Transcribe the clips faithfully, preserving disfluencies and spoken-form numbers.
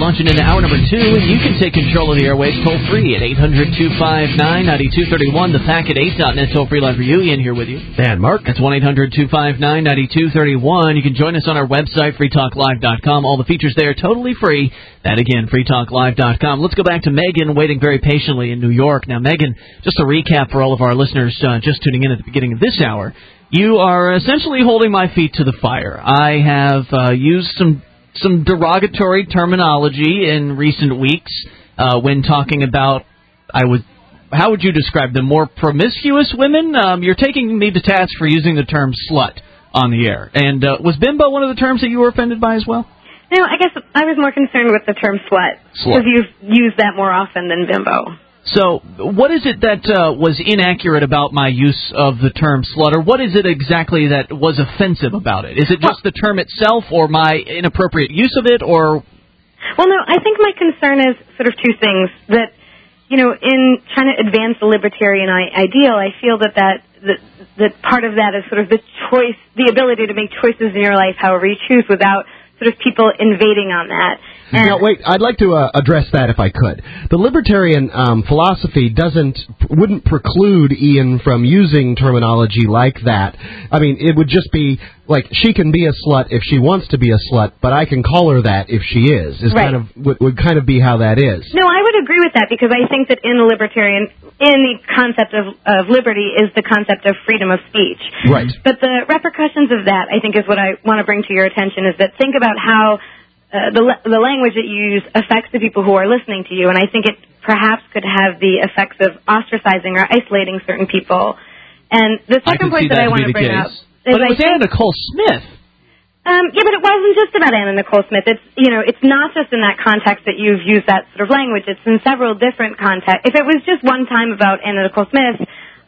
launching into hour number two, and you can take control of the airwaves toll-free at eight hundred, two five nine, nine two three one. The Packet eight dot net toll-free line for you. Ian here with you. And Mark. That's one eight hundred, two five nine, nine two three one. You can join us on our website, free talk live dot com. All the features there totally free. That again, free talk live dot com. Let's go back to Megan, waiting very patiently in New York. Now, Megan, just a recap for all of our listeners uh, just tuning in at the beginning of this hour. You are essentially holding my feet to the fire. I have uh, used some some derogatory terminology in recent weeks uh, when talking about, I would, how would you describe them, more promiscuous women? Um, you're taking me to task for using the term slut on the air. And uh, was bimbo one of the terms that you were offended by as well? No, I guess I was more concerned with the term slut. Slut. Because you've used that more often than bimbo. So what is it that uh, was inaccurate about my use of the term slut, or what is it exactly that was offensive about it? Is it just the term itself or my inappropriate use of it, or... Well, no, I think my concern is sort of two things. That, you know, in trying to advance the libertarian ideal, I feel that that, that that part of that is sort of the choice, the ability to make choices in your life however you choose without sort of people invading on that. And now, wait, I'd like to uh, address that if I could. The libertarian um, philosophy doesn't, wouldn't preclude Ian from using terminology like that. I mean, it would just be like, she can be a slut if she wants to be a slut, but I can call her that if she is, is right. kind of, would, would kind of be how that is. No, I would agree with that, because I think that in the libertarian, in the concept of, of liberty is the concept of freedom of speech. Right. But the repercussions of that, I think, is what I want to bring to your attention, is that think about how Uh, the the language that you use affects the people who are listening to you, and I think it perhaps could have the effects of ostracizing or isolating certain people. And the second point that, that I want to bring case. up is but it was I Anna Nicole Smith. Um, yeah, but it wasn't just about Anna Nicole Smith. It's you know, it's not just in that context that you've used that sort of language. It's in several different contexts. If it was just one time about Anna Nicole Smith,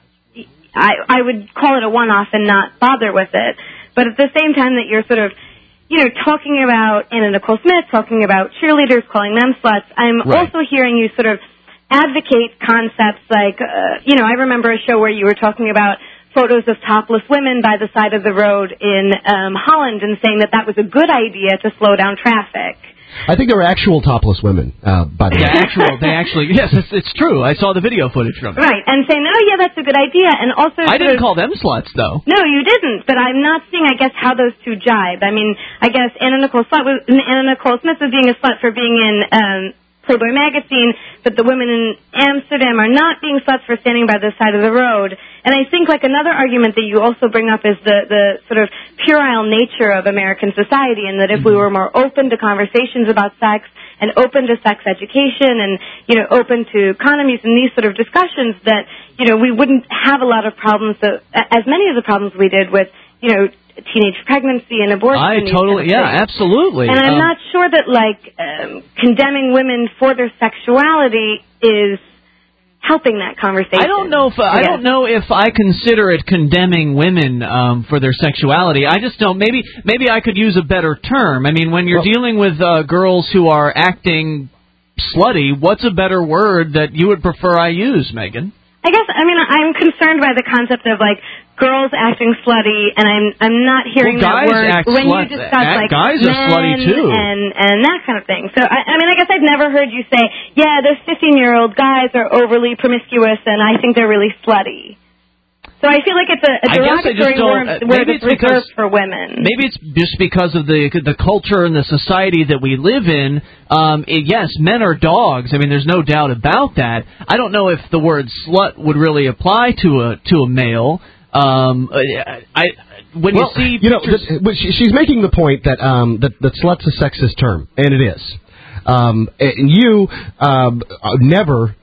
I I would call it a one-off and not bother with it. But at the same time that you're sort of you know, talking about Anna Nicole Smith, talking about cheerleaders, calling them sluts, I'm right. also hearing you sort of advocate concepts like, uh, you know, I remember a show where you were talking about photos of topless women by the side of the road in um, Holland and saying that that was a good idea to slow down traffic. I think there were actual topless women, uh, by the way. Yeah, actual, they actually, yes, it's, it's true. I saw the video footage from it. Right, and saying, oh, yeah, that's a good idea. And also, I didn't of, call them sluts, though. No, you didn't, but I'm not seeing, I guess, how those two jibe. I mean, I guess Anna Nicole, slut was, Anna Nicole Smith was being a slut for being in um, Playboy magazine, but the women in Amsterdam are not being sluts for standing by the side of the road. And I think, like, another argument that you also bring up is the, the sort of puerile nature of American society, and that if we were more open to conversations about sex and open to sex education and, you know, open to economies and these sort of discussions, that, you know, we wouldn't have a lot of problems, that, as many of the problems we did with, you know, teenage pregnancy and abortion. I totally, yeah, absolutely. And I'm um, not sure that, like, um, condemning women for their sexuality is helping that conversation. I don't know if uh, I, I don't know if I consider it condemning women um, for their sexuality. I just don't. Maybe maybe I could use a better term. I mean, when you're well, dealing with uh, girls who are acting slutty, what's a better word that you would prefer I use, Megan? I guess, I mean, I'm concerned by the concept of, like, girls acting slutty, and I'm I'm not hearing well, that word act when slut. you discuss, act, like, guys men are slutty too. and, and that kind of thing. So, I, I mean, I guess I've never heard you say, yeah, those fifteen-year-old guys are overly promiscuous, and I think they're really slutty. So I feel like it's a, a derogatory word, uh, word that's because, reserved for women. Maybe it's just because of the the culture and the society that we live in. Um, it, yes, men are dogs. I mean, there's no doubt about that. I don't know if the word slut would really apply to a to a male. Um, I when well, you see you know, pictures, the, she's making the point that um, that that slut's a sexist term, and it is. Um, and you um, never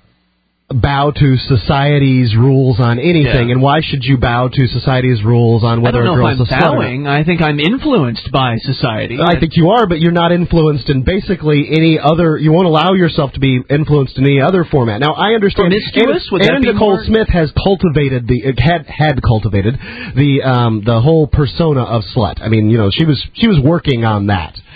bow to society's rules on anything, yeah. and why should you bow to society's rules on whether I don't know a girl's if I'm a slut? bowing. I think I'm influenced by society. I think you are, but you're not influenced in basically any other. You won't allow yourself to be influenced in any other format. Now, I understand. Promiscuous? Would Anna that be Nicole more? Smith has cultivated the had had cultivated the um, the whole persona of slut. I mean, you know, she was she was working on that.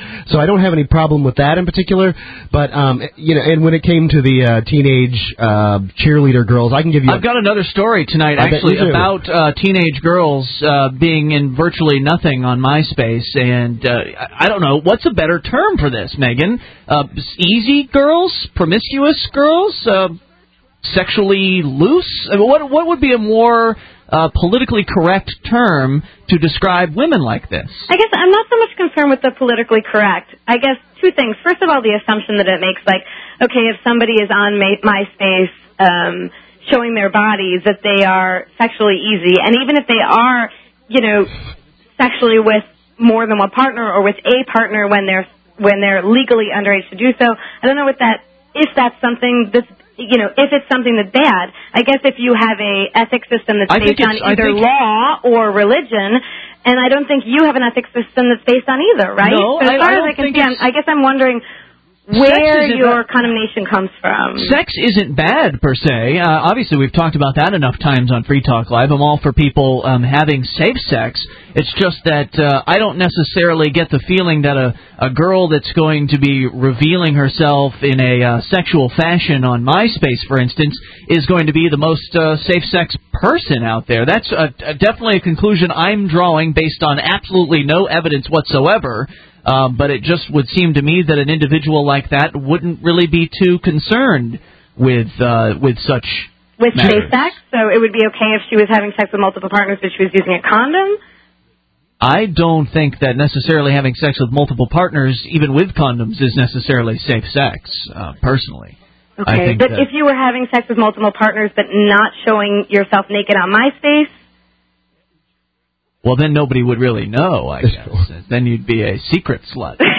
So I don't have any problem with that in particular. But, um, you know, and when it came to the uh, teenage uh, cheerleader girls, I can give you... I've got another story tonight, actually, about uh, teenage girls uh, being in virtually nothing on MySpace. And uh, I don't know, what's a better term for this, Megan? Uh, easy girls? Promiscuous girls? Uh, sexually loose? I mean, what, what would be a more... Uh, politically correct term to describe women like this? I guess I'm not so much concerned with the politically correct. I guess two things. First of all, the assumption that it makes, like, okay, if somebody is on My- MySpace um, showing their bodies, that they are sexually easy. And even if they are, you know, sexually with more than one partner or with a partner when they're when they're legally underage to do so, I don't know what that, if that's something that's, you know, if it's something that's bad. I guess if you have a ethics system that's I based on either law or religion, and I don't think you have an ethics system that's based on either, right? No, so as I, far I as don't I can think see, it's... I'm, I guess I'm wondering where your a, condemnation comes from. Sex isn't bad, per se. Uh, obviously, we've talked about that enough times on Free Talk Live. I'm all for people um, having safe sex. It's just that uh, I don't necessarily get the feeling that a, a girl that's going to be revealing herself in a uh, sexual fashion on MySpace, for instance, is going to be the most uh, safe sex person out there. That's a, a, definitely a conclusion I'm drawing based on absolutely no evidence whatsoever. Um, but it just would seem to me that an individual like that wouldn't really be too concerned with uh, with such with matters. safe sex. So it would be okay if she was having sex with multiple partners, but she was using a condom. I don't think that necessarily having sex with multiple partners, even with condoms, is necessarily safe sex. Uh, personally, okay. I think but that if you were having sex with multiple partners, but not showing yourself naked on MySpace. Well, then nobody would really know, I guess. Then you'd be a secret slut. I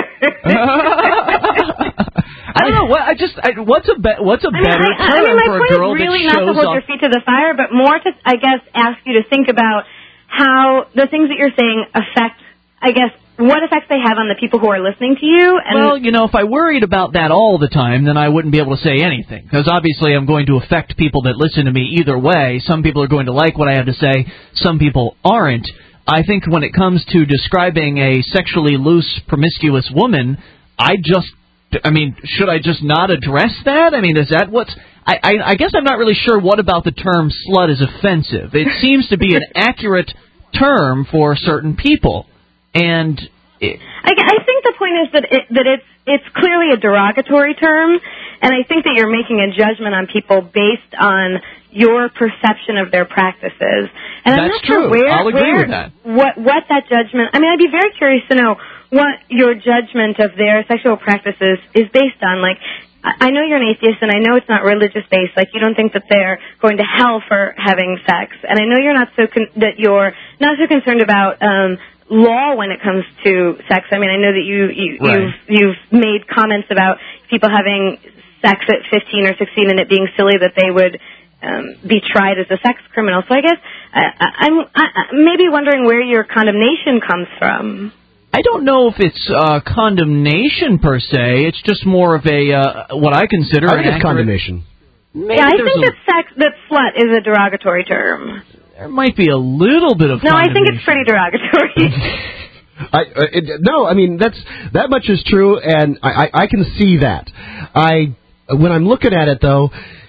don't know. What I just I, what's a be, what's a I mean, better I, term I mean, my for a point girl is really that not to shows hold off? your feet to the fire, but more to, I guess, ask you to think about how the things that you're saying affect, I guess, what effects they have on the people who are listening to you. And well, you know, if I worried about that all the time, then I wouldn't be able to say anything. Because obviously I'm going to affect people that listen to me either way. Some people are going to like what I have to say. Some people aren't. I think when it comes to describing a sexually loose, promiscuous woman, I just, I mean, should I just not address that? I mean, is that what's... I, I, I guess I'm not really sure what about the term slut is offensive. It seems to be an accurate term for certain people. And it, I, I think the point is that it, that it's it's clearly a derogatory term, and I think that you're making a judgment on people based on your perception of their practices. And I'm That's not sure true. where, I'll agree where, with that. What what that judgment. I mean, I'd be very curious to know what your judgment of their sexual practices is based on. Like, I know you're an atheist, and I know it's not religious-based. Like, you don't think that they're going to hell for having sex, and I know you're not so con- that you're not so concerned about um, law when it comes to sex. I mean, I know that you, you right. you've you've made comments about people having sex at fifteen or sixteen, and it being silly that they would um, be tried as a sex criminal. So I guess I, I, I'm I, maybe wondering where your condemnation comes from. I don't know if it's uh, condemnation per se. It's just more of a uh, what I consider I think an it's condemnation. Maybe yeah, I there's think a, that sex, that slut is a derogatory term. there might be a little bit of No, I think condemnation. it's pretty derogatory. I, uh, it, no, I mean that's that much is true, and I, I, I can see that. I when I'm looking at it though,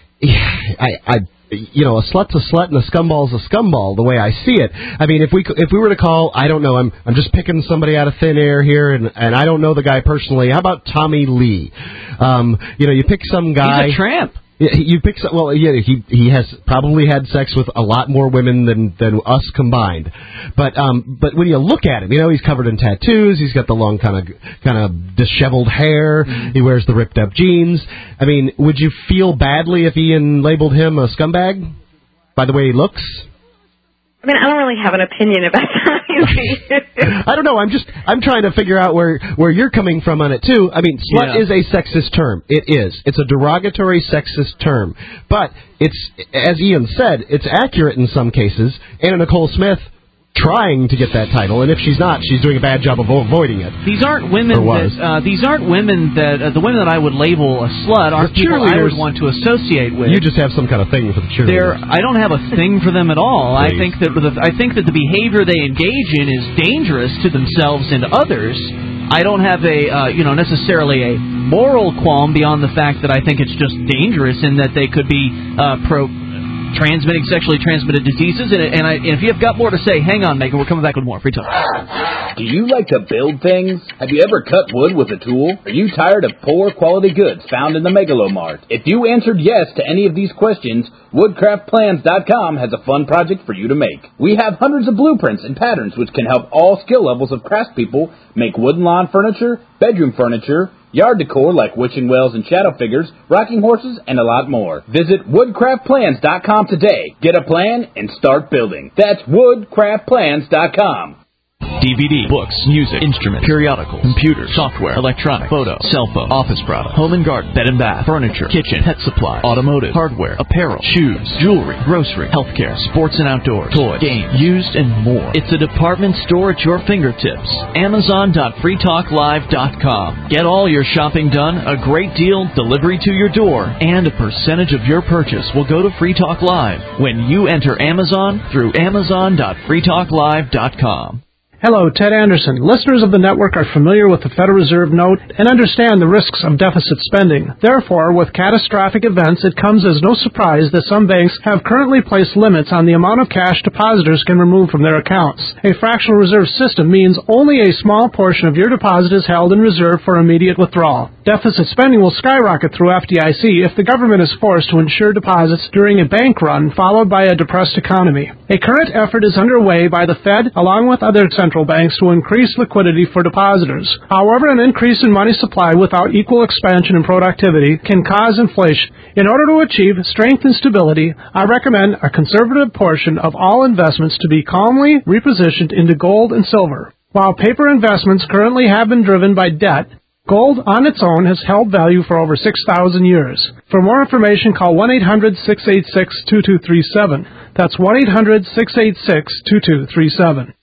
I, I you know, a slut's a slut and a scumball's a scumball. The way I see it, I mean, if we if we were to call, I don't know, I'm I'm just picking somebody out of thin air here, and and I don't know the guy personally. How about Tommy Lee? Um, you know, you pick some guy. He's a tramp. You pick some, well, yeah, he he has probably had sex with a lot more women than than us combined, but um, but when you look at him, you know, he's covered in tattoos. He's got the long kind of kind of disheveled hair. Mm-hmm. He wears the ripped up jeans. I mean, would you feel badly if Ian labeled him a scumbag by the way he looks? I mean, I don't really have an opinion about that. I don't know. I'm just I'm trying to figure out where where you're coming from on it too. I mean, slut yeah. is a sexist term. It is. It's a derogatory sexist term. But it's, as Ian said, it's accurate in some cases. Anna Nicole Smith trying to get that title, and if she's not, she's doing a bad job of avoiding it. These aren't women that uh, these aren't women that uh, the women that I would label a slut aren't people I would want to associate with. You just have some kind of thing for the cheerleaders. They're, I don't have a thing for them at all. I think that the, I think that the behavior they engage in is dangerous to themselves and others. I don't have a, uh, you know, necessarily a moral qualm beyond the fact that I think it's just dangerous and that they could be uh, pro. transmitting sexually transmitted diseases, and, and, I, and if you've got more to say, hang on, Megan. We're coming back with more Free Talk. Do you like to build things? Have you ever cut wood with a tool? Are you tired of poor quality goods found in the Megalomart? If you answered yes to any of these questions, woodcraft plans dot com has a fun project for you to make. We have hundreds of blueprints and patterns which can help all skill levels of craftspeople make wooden lawn furniture, bedroom furniture, yard decor like witching wells and shadow figures, rocking horses, and a lot more. Visit woodcraft plans dot com today. Get a plan and start building. That's woodcraft plans dot com. D V D, books, music, instruments, periodicals, computers, software, electronic, photo, cell phone, office products, home and garden, bed and bath, furniture, kitchen, pet supply, automotive, hardware, apparel, shoes, jewelry, grocery, healthcare, sports and outdoors, toys, games, used, and more. It's a department store at your fingertips. Amazon dot free talk live dot com. Get all your shopping done, a great deal, delivery to your door, and a percentage of your purchase will go to Free Talk Live when you enter Amazon through Amazon dot free talk live dot com. Hello, Ted Anderson. Listeners of the network are familiar with the Federal Reserve note and understand the risks of deficit spending. Therefore, with catastrophic events, it comes as no surprise that some banks have currently placed limits on the amount of cash depositors can remove from their accounts. A fractional reserve system means only a small portion of your deposit is held in reserve for immediate withdrawal. Deficit spending will skyrocket through F D I C if the government is forced to insure deposits during a bank run followed by a depressed economy. A current effort is underway by the Fed along with other central banks to increase liquidity for depositors. However, an increase in money supply without equal expansion in productivity can cause inflation. In order to achieve strength and stability, I recommend a conservative portion of all investments to be calmly repositioned into gold and silver. While paper investments currently have been driven by debt, gold on its own has held value for over six thousand years. For more information, call one eight hundred six eight six two two three seven. That's one eight hundred six eight six two two three seven.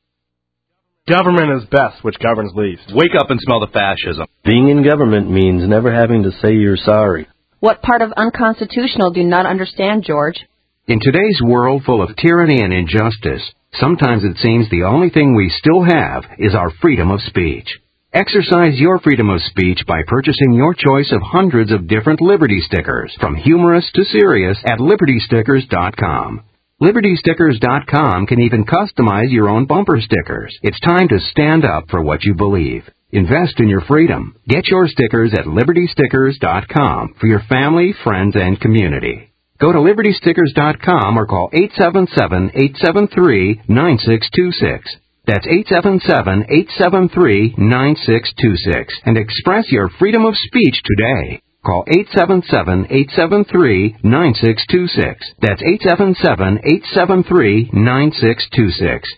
Government is best, which governs least. Wake up and smell the fascism. Being in government means never having to say you're sorry. What part of unconstitutional do you not understand, George? In today's world full of tyranny and injustice, sometimes it seems the only thing we still have is our freedom of speech. Exercise your freedom of speech by purchasing your choice of hundreds of different Liberty stickers, from humorous to serious, at liberty stickers dot com. liberty stickers dot com can even customize your own bumper stickers. It's time to stand up for what you believe. Invest in your freedom. Get your stickers at liberty stickers dot com for your family, friends, and community. Go to liberty stickers dot com or call eight seven seven, eight seven three, nine six two six. That's eight seven seven, eight seven three, nine six two six and express your freedom of speech today. Call eight seven seven, eight seven three, nine six two six. That's eight seven seven, eight seven three, nine six two six.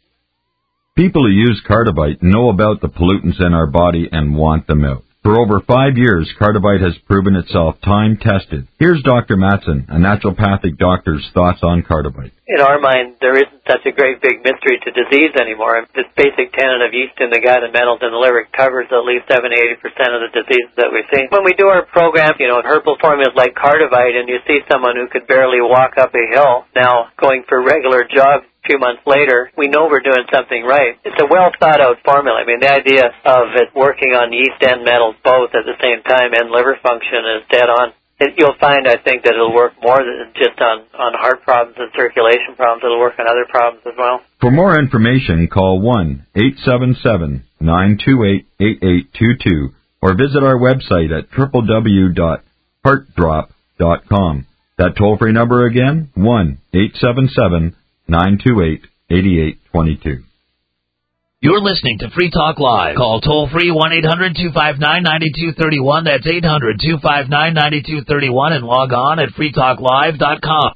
People who use Cardivite know about the pollutants in our body and want them out. For over five years, Cardivite has proven itself time-tested. Here's Doctor Matson, a naturopathic doctor's thoughts on Cardivite. In our mind, there isn't such a great big mystery to disease anymore. This basic tenet of yeast in the gut and metals in the liver covers at least seventy to eighty percent of the diseases that we see. When we do our program, you know, herbal formulas like Cardivite, and you see someone who could barely walk up a hill now going for regular jogs a few months later, we know we're doing something right. It's a well-thought-out formula. I mean, the idea of it working on yeast and metals both at the same time and liver function is dead on. It, you'll find, I think, that it'll work more than just on, on heart problems and circulation problems. It'll work on other problems as well. For more information, call one eight seven seven, nine two eight, eight eight two two or visit our website at w w w dot heart drop dot com. That toll-free number again, one eight seven seven, nine two eight, eight eight two two. You're listening to Free Talk Live. Call toll-free one eight hundred two five nine nine two three one. That's eight hundred two five nine nine two three one and log on at free talk live dot com.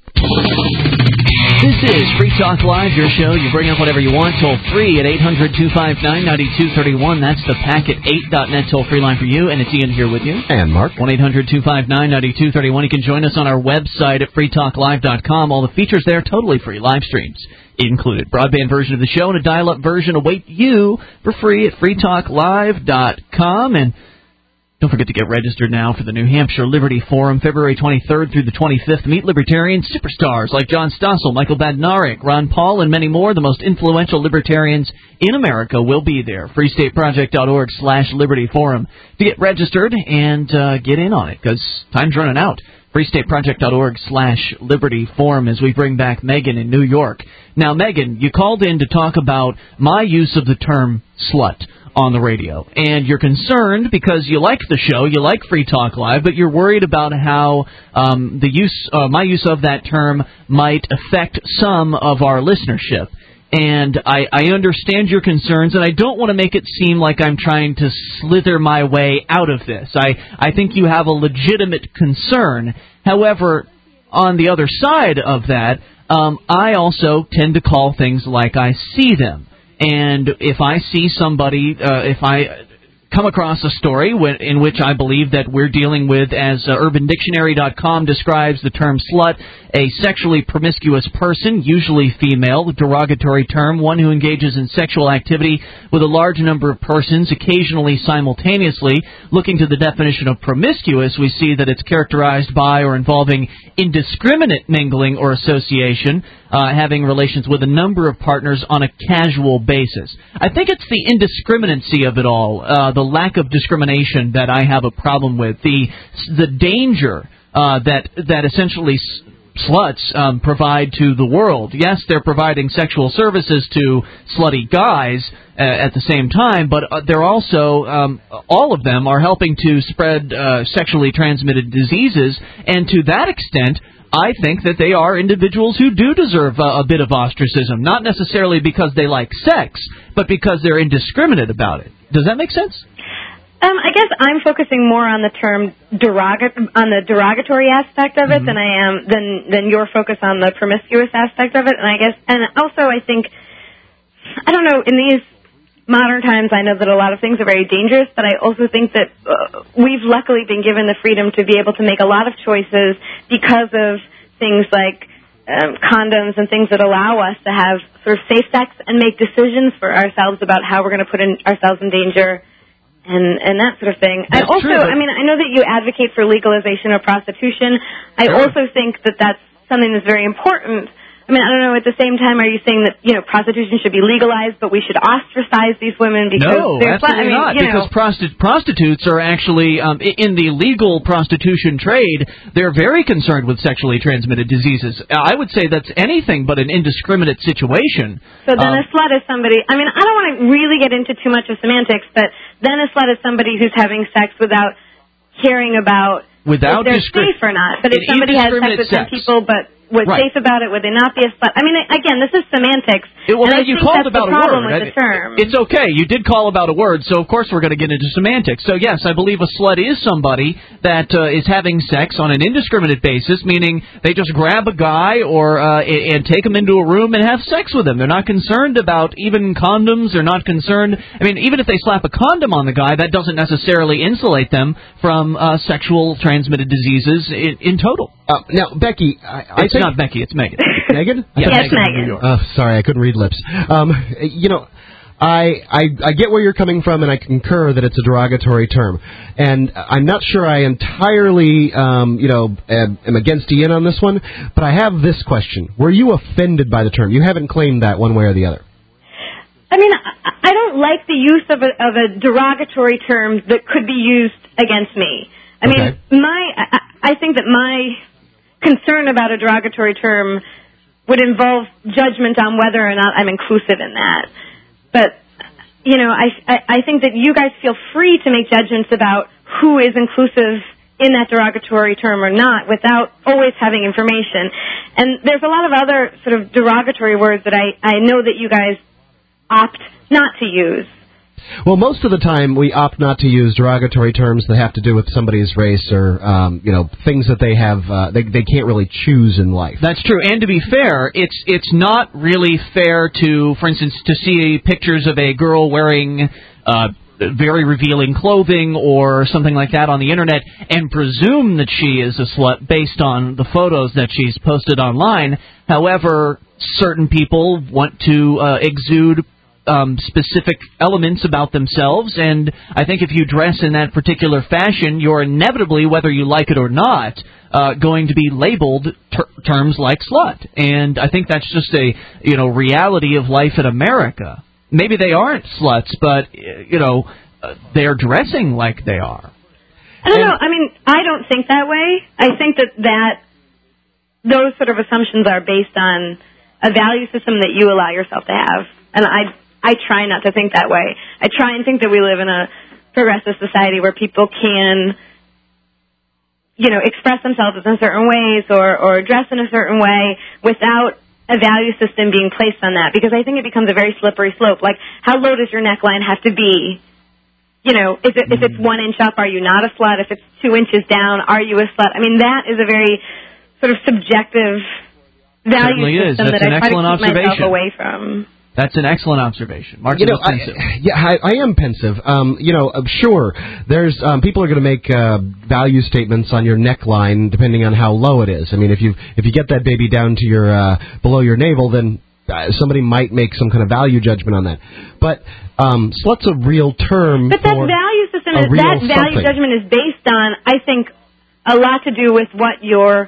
This is Free Talk Live, your show. You bring up whatever you want, toll-free at eight hundred two five nine nine two three one. That's the packet eight dot net toll-free line for you, and it's Ian here with you. And Mark. one eight hundred two five nine nine two three one. You can join us on our website at free talk live dot com. All the features there, totally free, live streams included. Broadband version of the show and a dial-up version await you for free at free talk live dot com. And Don't forget to get registered now for the New Hampshire Liberty Forum, February twenty-third through the twenty-fifth. Meet libertarian superstars like John Stossel, Michael Badnarik, Ron Paul, and many more. The most influential libertarians in America will be there. freestateproject.org slash Liberty Forum to get registered and uh, get in on it, because time's running out. freestateproject.org slash Liberty Forum as we bring back Megan in New York. Now, Megan, you called in to talk about my use of the term slut on the radio, and you're concerned because you like the show, you like Free Talk Live, but you're worried about how um, the use, uh, my use of that term might affect some of our listenership. And I, I understand your concerns, and I don't want to make it seem like I'm trying to slither my way out of this. I, I think you have a legitimate concern. However, on the other side of that, um, I also tend to call things like I see them. And if I see somebody, uh, if I come across a story w- in which I believe that we're dealing with, as uh, urban dictionary dot com describes the term slut, a sexually promiscuous person, usually female, the derogatory term, one who engages in sexual activity with a large number of persons, occasionally simultaneously. Looking to the definition of promiscuous, we see that it's characterized by or involving indiscriminate mingling or association, uh, having relations with a number of partners on a casual basis. I think it's the indiscriminacy of it all, uh, the lack of discrimination that I have a problem with, the the danger uh, that that essentially sluts um, provide to the world. Yes, they're providing sexual services to slutty guys uh, at the same time, but uh, they're also, um, all of them are helping to spread uh, sexually transmitted diseases, and to that extent, I think that they are individuals who do deserve uh, a bit of ostracism, not necessarily because they like sex, but because they're indiscriminate about it. Does that make sense? Um, I guess I'm focusing more on the term derogat- on the derogatory aspect of it mm-hmm. than I am than than your focus on the promiscuous aspect of it. And I guess, and also I think, I don't know, in these modern times, I know that a lot of things are very dangerous, but I also think that uh, we've luckily been given the freedom to be able to make a lot of choices because of things like um, condoms and things that allow us to have sort of safe sex and make decisions for ourselves about how we're going to put in, ourselves in danger. And and that sort of thing. That's I also, true, I mean, I know that you advocate for legalization of prostitution. I sure. also think that that's something that's very important. I mean, I don't know, at the same time, are you saying that, you know, prostitution should be legalized, but we should ostracize these women because no, they're... absolutely I mean, not, you because know. prosti- prostitutes are actually, um, in the legal prostitution trade, they're very concerned with sexually transmitted diseases. I would say that's anything but an indiscriminate situation. So then um, a slut is somebody... I mean, I don't want to really get into too much of semantics, but then a slut is somebody who's having sex without caring about without if they're discri- safe or not. But if somebody has sex with ten people, but was right. safe about it, would they not be a slut? I mean, again, this is semantics. It, well, and I you think called that's about the a problem word. with the term. It's okay. You did call about a word, so of course we're going to get into semantics. So yes, I believe a slut is somebody that uh, is having sex on an indiscriminate basis, meaning they just grab a guy or uh, and take him into a room and have sex with him. They're not concerned about even condoms. They're not concerned. I mean, even if they slap a condom on the guy, that doesn't necessarily insulate them from uh, sexual transmitted diseases in, in total. Uh, now, Becky, I, I it's think... not Becky, it's Megan. Megan? Yes, yes Megan. Megan. New York. Oh, sorry, I couldn't read lips. Um, you know, I, I I get where you're coming from, and I concur that it's a derogatory term. And I'm not sure I entirely, um, you know, am, am against Ian on this one, but I have this question. Were you offended by the term? You haven't claimed that one way or the other. I mean, I, I don't like the use of a, of a derogatory term that could be used against me. I okay. mean, my I, I think that my concern about a derogatory term would involve judgment on whether or not I'm inclusive in that. But, you know, I, I, I think that you guys feel free to make judgments about who is inclusive in that derogatory term or not without always having information. And there's a lot of other sort of derogatory words that I, I know that you guys opt not to use. Well, most of the time we opt not to use derogatory terms that have to do with somebody's race or, um, you know, things that they have, uh, they they can't really choose in life. That's true. And to be fair, it's it's not really fair to, for instance, to see pictures of a girl wearing uh, very revealing clothing or something like that on the Internet and presume that she is a slut based on the photos that she's posted online. However, certain people want to uh, exude um, specific elements about themselves, and I think if you dress in that particular fashion, you're inevitably, whether you like it or not, uh, going to be labeled ter- terms like slut. And I think that's just a, you know, reality of life in America. Maybe they aren't sluts, but, you know, uh, they're dressing like they are. I don't and, know. I mean, I don't think that way. I think that that those sort of assumptions are based on a value system that you allow yourself to have. And I I try not to think that way. I try and think that we live in a progressive society where people can, you know, express themselves in certain ways or, or dress in a certain way without a value system being placed on that. Because I think it becomes a very slippery slope. Like, how low does your neckline have to be? You know, if, it, if it's one inch up, are you not a slut? If it's two inches down, are you a slut? I mean, that is a very sort of subjective value system that I try to keep myself away from. That's an excellent observation. Martin, you know, I, yeah, I, I am pensive. Um, you know, uh, sure, there's um, people are going to make uh, value statements on your neckline depending on how low it is. I mean, if you if you get that baby down to your uh, below your navel, then uh, somebody might make some kind of value judgment on that. But um, slut's a real term. But that value system, is, that value something. judgment is based on, I think, a lot to do with what your,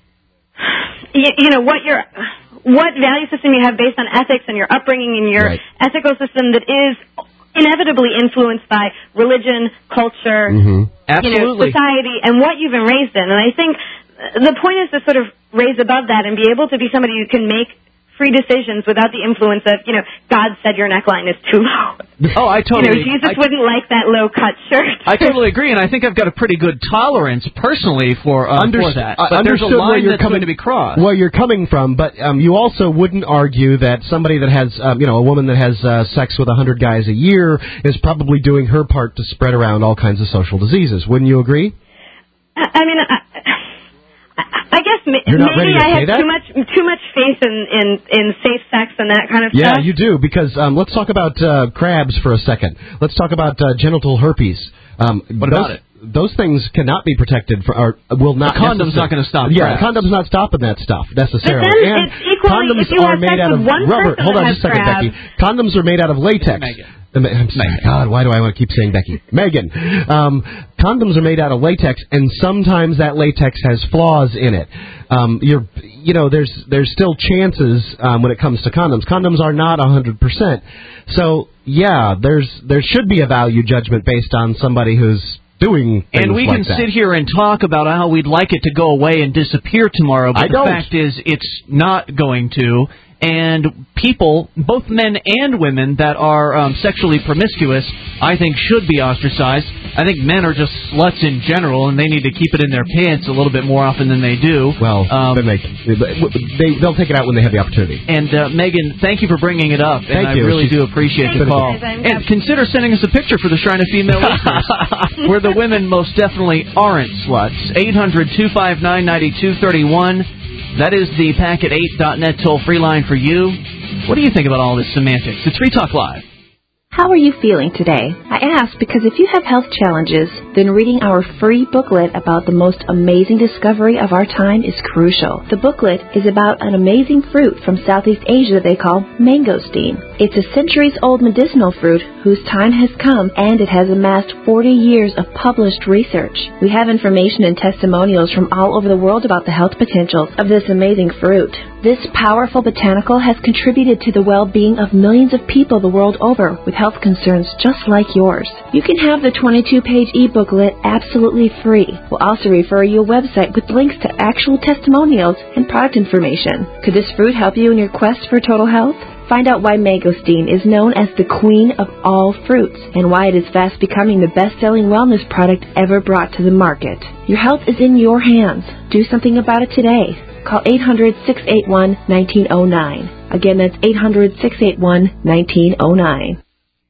you, you know, what your. what value system you have based on ethics and your upbringing and your right. ethical system that is inevitably influenced by religion, culture, mm-hmm. you know, society, and what you've been raised in. And I think the point is to sort of raise above that and be able to be somebody who can make free decisions without the influence of, you know, God said your neckline is too low. Oh, I totally... You know, Jesus I, wouldn't like that low-cut shirt. I totally agree, and I think I've got a pretty good tolerance personally for, uh, Underst- for that. But there's a line that's coming, going to be crossed. Where you're coming from, but um, you also wouldn't argue that somebody that has, um, you know, a woman that has uh, sex with a hundred guys a year is probably doing her part to spread around all kinds of social diseases. Wouldn't you agree? I, I mean... I, I guess ma- maybe I have that? too much too much faith in, in, in safe sex and that kind of yeah, stuff. Yeah, you do, because um, let's talk about uh, crabs for a second. Let's talk about uh, genital herpes. Um, what those, about it? Those things cannot be protected, for, or will not. The condom's not going to stop. Yeah, crabs. condom's not stopping that stuff necessarily. But then and it's equally, condoms if you are have made sex out of with one rubber. person Hold on that just a second, crabs, Becky. Condoms are made out of latex. Megan. I'm sorry, God, why do I want to keep saying Becky? Megan, um, condoms are made out of latex, and sometimes that latex has flaws in it. Um, you're, you know, there's there's still chances um, when it comes to condoms. Condoms are not one hundred percent. So, yeah, there's there should be a value judgment based on somebody who's doing things And we like can that. sit here and talk about how we'd like it to go away and disappear tomorrow, but I the don't. fact is it's not going to. And people, both men and women that are um, sexually promiscuous, I think should be ostracized. I think men are just sluts in general, and they need to keep it in their pants a little bit more often than they do. Well, um, they, they, they'll take it out when they have the opportunity. And, uh, Megan, thank you for bringing it up. Thank and you. I really She's, do appreciate the call. And consider sending us a picture for the Shrine of Female Listeners, where the women most definitely aren't sluts. eight hundred two five nine nine two three one. That is the packet eight dot net toll-free line for you. What do you think about all this semantics? It's Free Talk Live. How are you feeling today? I ask because if you have health challenges, then reading our free booklet about the most amazing discovery of our time is crucial. The booklet is about an amazing fruit from Southeast Asia they call mangosteen. It's a centuries-old medicinal fruit whose time has come, and it has amassed forty years of published research. We have information and testimonials from all over the world about the health potentials of this amazing fruit. This powerful botanical has contributed to the well-being of millions of people the world over with health concerns just like yours. You can have the twenty-two page e-booklet absolutely free. We'll also refer you a website with links to actual testimonials and product information. Could this fruit help you in your quest for total health? Find out why mangosteen is known as the queen of all fruits and why it is fast becoming the best-selling wellness product ever brought to the market. Your health is in your hands. Do something about it today. Call eight hundred six eight one one nine zero zero nine. Again, that's eight hundred six eight one one nine zero zero nine.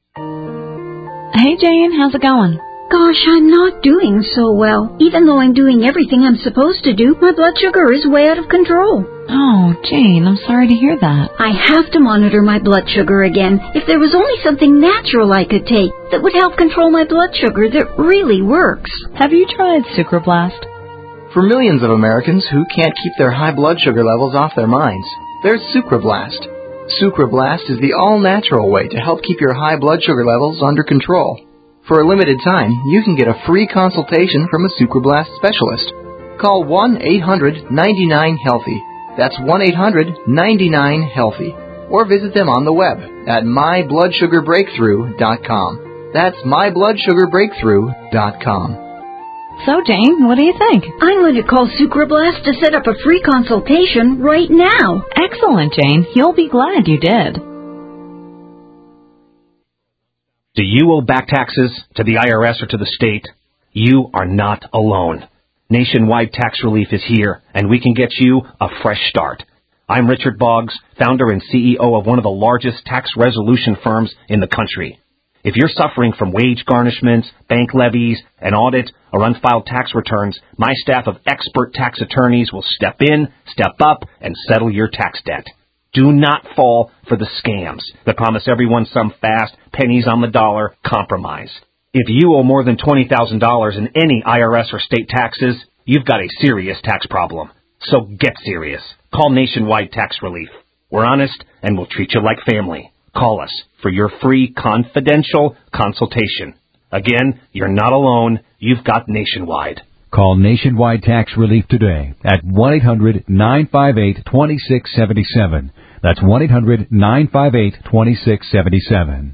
Hey, Jane, how's it going? Gosh, I'm not doing so well. Even though I'm doing everything I'm supposed to do, my blood sugar is way out of control. Oh, Jane, I'm sorry to hear that. I have to monitor my blood sugar again. If there was only something natural I could take that would help control my blood sugar that really works. Have you tried Sucroblast? For millions of Americans who can't keep their high blood sugar levels off their minds, there's Sucroblast. Sucrablast is the all-natural way to help keep your high blood sugar levels under control. For a limited time, you can get a free consultation from a Sucrablast specialist. Call one eight hundred ninety-nine healthy. That's one eight hundred ninety-nine healthy. Or visit them on the web at my blood sugar breakthrough dot com. That's my blood sugar breakthrough dot com. So, Jane, what do you think? I'm going to call Sucrablast to set up a free consultation right now. Excellent, Jane. You'll be glad you did. Do you owe back taxes to the I R S or to the state? You are not alone. Nationwide Tax Relief is here, and we can get you a fresh start. I'm Richard Boggs, founder and C E O of one of the largest tax resolution firms in the country. If you're suffering from wage garnishments, bank levies, an audit, or unfiled tax returns, my staff of expert tax attorneys will step in, step up, and settle your tax debt. Do not fall for the scams that promise everyone some fast, pennies on the dollar compromise. If you owe more than twenty thousand dollars in any I R S or state taxes, you've got a serious tax problem. So get serious. Call Nationwide Tax Relief. We're honest, and we'll treat you like family. Call us for your free confidential consultation. Again, you're not alone. You've got Nationwide. Call Nationwide Tax Relief today at one eight hundred nine five eight two six seven seven. That's one eight hundred nine five eight two six seven seven.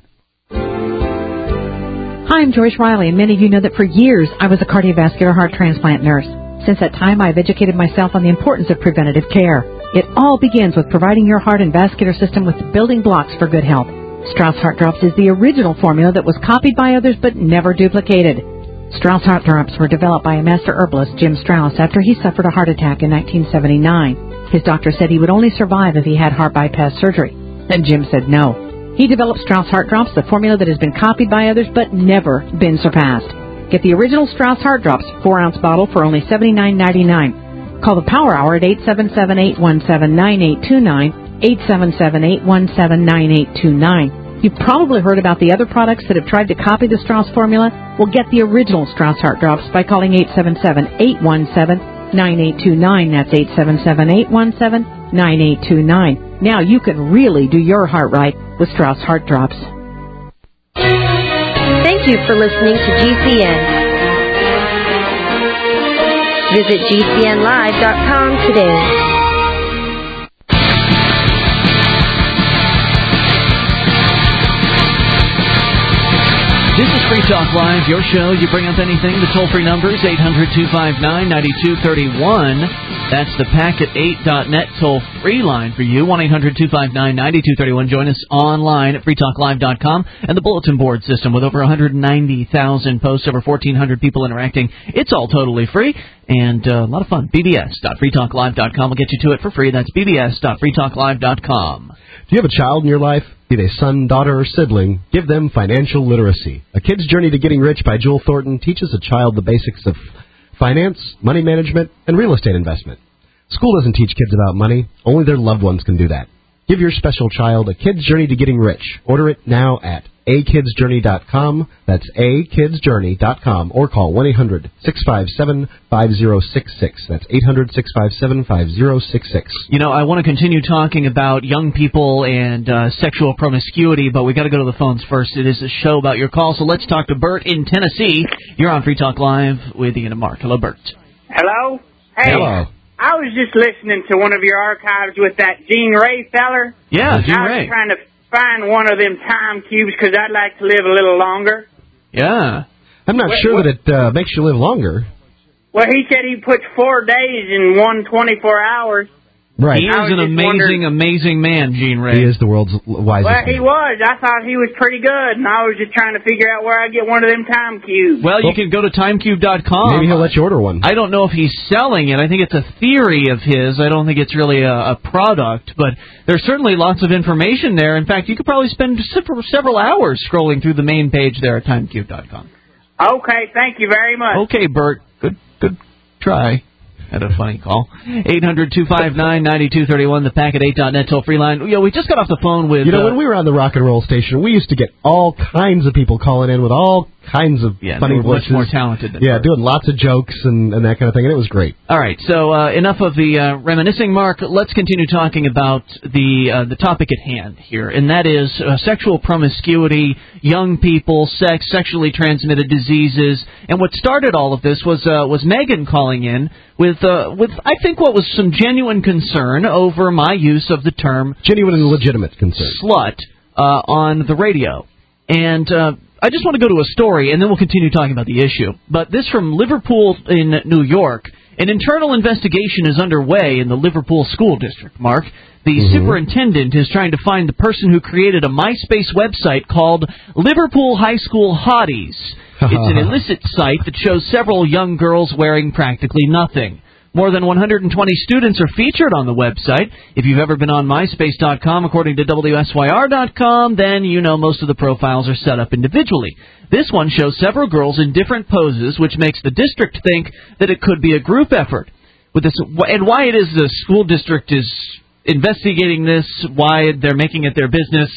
Hi, I'm Joyce Riley, and many of you know that for years I was a cardiovascular heart transplant nurse. Since that time, I've educated myself on the importance of preventative care. It all begins with providing your heart and vascular system with the building blocks for good health. Strauss Heart Drops is the original formula that was copied by others but never duplicated. Strauss Heart Drops were developed by a master herbalist, Jim Strauss, after he suffered a heart attack in nineteen seventy-nine. His doctor said he would only survive if he had heart bypass surgery. And Jim said no. He developed Strauss Heart Drops, the formula that has been copied by others but never been surpassed. Get the original Strauss Heart Drops, four ounce bottle, for only seventy-nine ninety-nine. Call the Power Hour at eight seven seven, eight one seven, nine eight two nine, eight seven seven, eight one seven, nine eight two nine. You've probably heard about the other products that have tried to copy the Strauss formula. Well, get the original Strauss Heart Drops by calling eight seven seven, eight one seven, nine eight two nine. That's eight seven seven, eight one seven, nine eight two nine. Now you can really do your heart right with Strauss Heart Drops. Thank you for listening to G C N. Visit G C N live dot com today. This is Free Talk Live, your show. You bring up anything. The toll-free number is eight hundred, two five nine, nine two three one. That's the packet eight dot net toll-free line for you, one eight hundred, two five nine, nine two three one. Join us online at free talk live dot com and the bulletin board system with over one hundred ninety thousand posts, over fourteen hundred people interacting. It's all totally free and uh, a lot of fun. b b s dot free talk live dot com will get you to it for free. That's b b s dot free talk live dot com. Do you have a child in your life? Be they son, daughter, or sibling, give them financial literacy. A Kid's Journey to Getting Rich by Jewel Thornton teaches a child the basics of finance, money management, and real estate investment. School doesn't teach kids about money. Only their loved ones can do that. Give your special child A Kid's Journey to Getting Rich. Order it now at a kids journey dot com. That's a kids journey dot com. Or call one eight hundred, six five seven, five zero six six. That's eight hundred, six five seven, five zero six six. You know, I want to continue talking about young people and uh, sexual promiscuity, but we got to go to the phones first. It is a show about your call, so let's talk to Bert in Tennessee. You're on Free Talk Live with Ian and Mark. Hello, Bert. Hello? Hey. Hello. I was just listening to one of your archives with that Gene Ray feller. Yeah, Gene I was Ray. trying to find one of them time cubes because I'd like to live a little longer. Yeah. I'm not What- sure what- that it uh, makes you live longer. Well, he said he puts four days in one twenty-four hours. Right. He is I was an just amazing, wondering- amazing man, Gene Ray. He is the world's wisest Well, man. he was. I thought he was pretty good, and I was just trying to figure out where I get one of them time cubes. Well, you can go to time cube dot com. Maybe he'll let you order one. I don't know if he's selling it. I think it's a theory of his. I don't think it's really a, a product, but there's certainly lots of information there. In fact, you could probably spend several, several hours scrolling through the main page there at time cube dot com. Okay, thank you very much. Okay, Bert. Good, good try. Had a funny call. eight hundred, two five nine, nine two three one, the packet eight dot net toll-free line. You know, we just got off the phone with... You know, uh, when we were on the rock and roll station, we used to get all kinds of people calling in with all kinds of Yeah, funny they were voices. much more talented than Yeah, her. doing lots of jokes and, and that kind of thing, and it was great. All right, so uh, enough of the uh, reminiscing, Mark. Let's continue talking about the uh, the topic at hand here, and that is uh, sexual promiscuity, young people, sex, sexually transmitted diseases. And what started all of this was uh, was Megan calling in with uh, with I think what was some genuine concern over my use of the term genuine and legitimate concern slut uh, on the radio, and. Uh, I just want to go to a story, and then we'll continue talking about the issue. But this from Liverpool in New York. An internal investigation is underway in the Liverpool School District, Mark. The mm-hmm. superintendent is trying to find the person who created a MySpace website called Liverpool High School Hotties. It's an illicit site that shows several young girls wearing practically nothing. More than one hundred twenty students are featured on the website. If you've ever been on MySpace dot com, according to W S Y R dot com, then you know most of the profiles are set up individually. This one shows several girls in different poses, which makes the district think that it could be a group effort. With this, and why it is the school district is investigating this, why they're making it their business,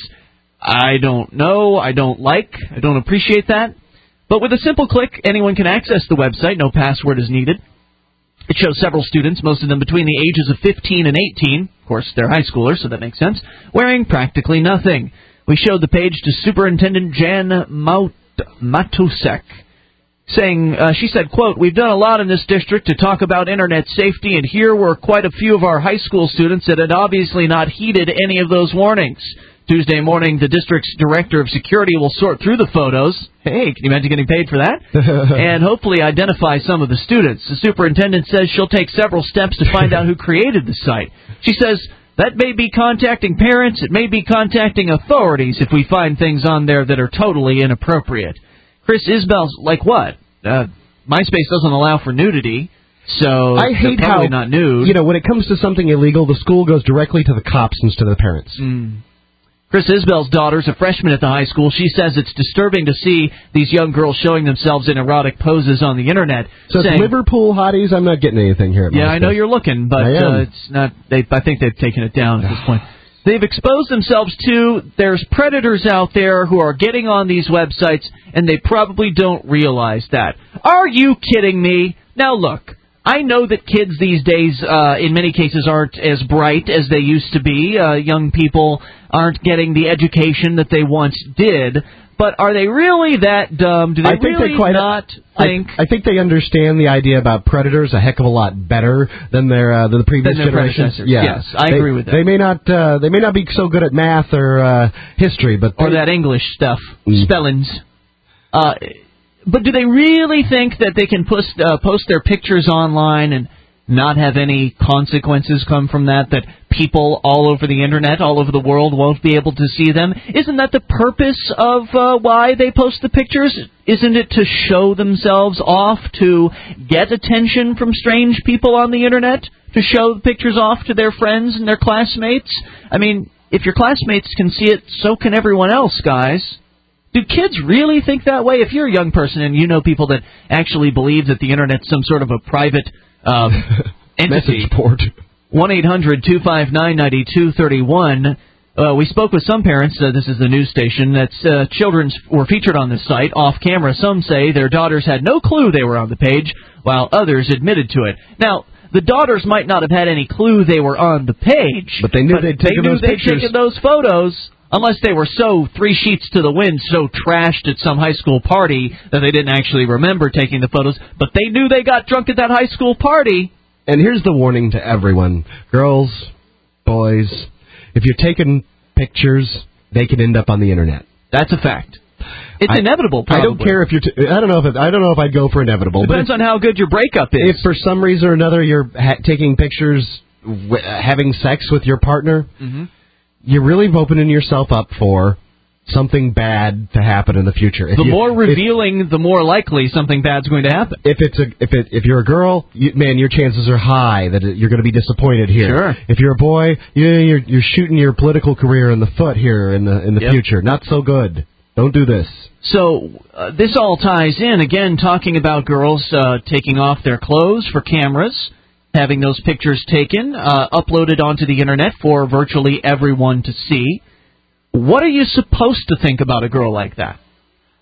I don't know, I don't like, I don't appreciate that. But with a simple click, anyone can access the website. No password is needed. It shows several students, most of them between the ages of fifteen and eighteen, of course they're high schoolers, so that makes sense, wearing practically nothing. We showed the page to Superintendent Jan Maut- Matusek, saying, uh, she said, quote, "We've done a lot in this district to talk about Internet safety, and here were quite a few of our high school students that had obviously not heeded any of those warnings. Tuesday morning, the district's director of security will sort through the photos." Hey, can you imagine getting paid for that? "And hopefully identify some of the students. The superintendent says she'll take several steps to find out who created the site. She says that may be contacting parents, it may be contacting authorities if we find things on there that are totally inappropriate." Chris Isbell's like what? Uh, MySpace doesn't allow for nudity. So I hate they're probably how, not nude. You know, when it comes to something illegal, the school goes directly to the cops instead of the parents. Mm. Chris Isbell's daughter's a freshman at the high school. She says it's disturbing to see these young girls showing themselves in erotic poses on the Internet. So saying, it's Liverpool Hotties? I'm not getting anything here at Yeah, MySpace. I know you're looking, but uh, it's not. They, I think they've taken it down at this point. They've exposed themselves to, there's predators out there who are getting on these websites, and they probably don't realize that. Are you kidding me? Now look, I know that kids these days, uh, in many cases, aren't as bright as they used to be. Uh, young people aren't getting the education that they once did. But are they really that dumb? Do they I think really they quite, not think? I, I think they understand the idea about predators a heck of a lot better than their uh, than the previous Than their generations. predecessors. Yeah. Yes, I they, agree with that. They may not uh, they may not be so good at math or uh, history, but Or they, that English stuff, Mm. spellings. Uh, but do they really think that they can post uh, post their pictures online and not have any consequences come from that, that people all over the Internet, all over the world, won't be able to see them? Isn't that the purpose of uh, why they post the pictures? Isn't it to show themselves off, to get attention from strange people on the Internet, to show the pictures off to their friends and their classmates? I mean, if your classmates can see it, so can everyone else, guys. Do kids really think that way? If you're a young person and you know people that actually believe that the Internet's some sort of a private um, entity, message board. one eight hundred two five nine nine two three one. Uh, we spoke with some parents, uh, this is the news station, that uh, children were featured on this site off camera. Some say their daughters had no clue they were on the page, while others admitted to it. Now, the daughters might not have had any clue they were on the page, but they knew but they'd taken they knew those they'd pictures. taken those photos. Unless they were so three sheets to the wind, so trashed at some high school party that they didn't actually remember taking the photos, but they knew they got drunk at that high school party. And here's the warning to everyone. Girls, boys, if you're taking pictures, they can end up on the Internet. That's a fact. It's I, inevitable, probably. I don't care if you're... T- I don't know if it, I don't know if I'd go for inevitable. Depends but on how good your breakup is. If for some reason or another you're ha- taking pictures, w- having sex with your partner, mm-hmm. you're really opening yourself up for something bad to happen in the future. If the you, more revealing, if, the more likely something bad's going to happen. If it's a, if it, if you're a girl, you, man, your chances are high that you're going to be disappointed here. Sure. If you're a boy, you, you're you're shooting your political career in the foot here in the in the yep. future. Not so good. Don't do this. So uh, this all ties in again, talking about girls uh, taking off their clothes for cameras, having those pictures taken, uh, uploaded onto the Internet for virtually everyone to see. What are you supposed to think about a girl like that?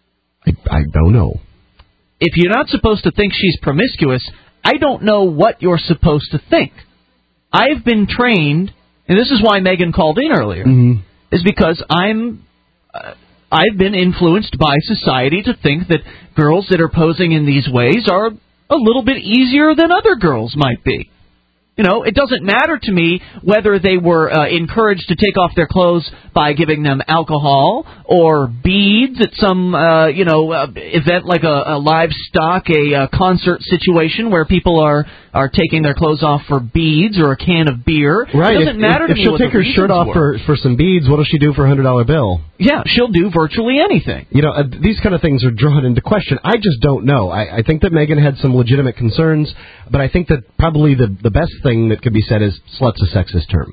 I, I don't know. If you're not supposed to think she's promiscuous, I don't know what you're supposed to think. I've been trained, and this is why Megan called in earlier, mm-hmm. is because I'm, uh, I've been influenced by society to think that girls that are posing in these ways are a little bit easier than other girls might be. You know, it doesn't matter to me whether they were uh, encouraged to take off their clothes by giving them alcohol or beads at some, uh, you know, uh, event like a, a livestock, a uh, concert situation where people are, are taking their clothes off for beads or a can of beer. Right. It doesn't if, matter if, to if me she'll what take the her shirt off were. for, for some beads, what'll she do for a hundred dollar bill? Yeah, she'll do virtually anything. You know, uh, these kind of things are drawn into question. I just don't know. I, I think that Megan had some legitimate concerns, but I think that probably the the best thing that could be said is slut's a sexist term.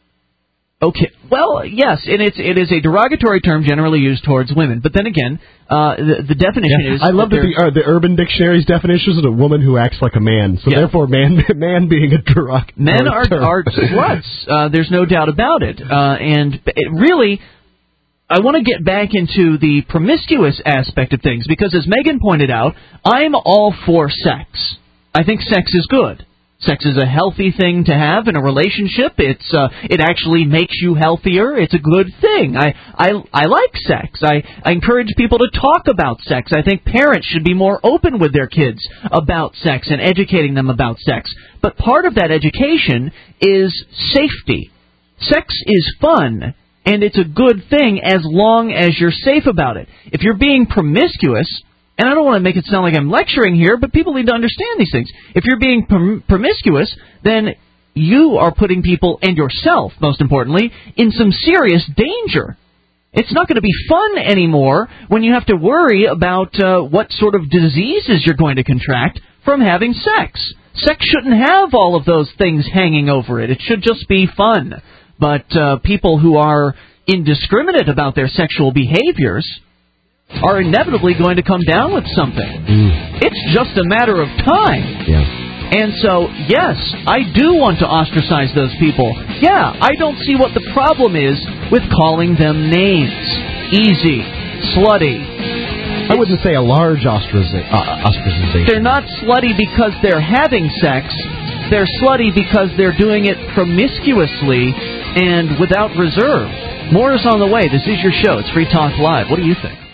Okay. Well, yes, and it's it is a derogatory term generally used towards women. But then again, uh, the, the definition Yeah. is. I love that that the, uh, the Urban Dictionary's definition is a woman who acts like a man. So Yeah. therefore, man man being a derogatory Men are term. are sluts. Uh, there's no doubt about it. Uh, and it really, I want to get back into the promiscuous aspect of things because, as Megan pointed out, I'm all for sex. I think sex is good. Sex is a healthy thing to have in a relationship. It's uh, it actually makes you healthier. It's a good thing. I I I like sex. I, I encourage people to talk about sex. I think parents should be more open with their kids about sex and educating them about sex. But part of that education is safety. Sex is fun, and it's a good thing as long as you're safe about it. If you're being promiscuous, and I don't want to make it sound like I'm lecturing here, but people need to understand these things. If you're being prom- promiscuous, then you are putting people, and yourself, most importantly, in some serious danger. It's not going to be fun anymore when you have to worry about uh, what sort of diseases you're going to contract from having sex. Sex shouldn't have all of those things hanging over it. It should just be fun. But uh, people who are indiscriminate about their sexual behaviors are inevitably going to come down with something. Mm. It's just a matter of time. Yeah. And so, yes, I do want to ostracize those people. Yeah, I don't see what the problem is with calling them names. Easy, slutty. I wouldn't say a large ostraci- uh, ostracization. They're not slutty because they're having sex. They're slutty because they're doing it promiscuously and without reserve. More is on the way. This is your show. It's Free Talk Live. What do you think?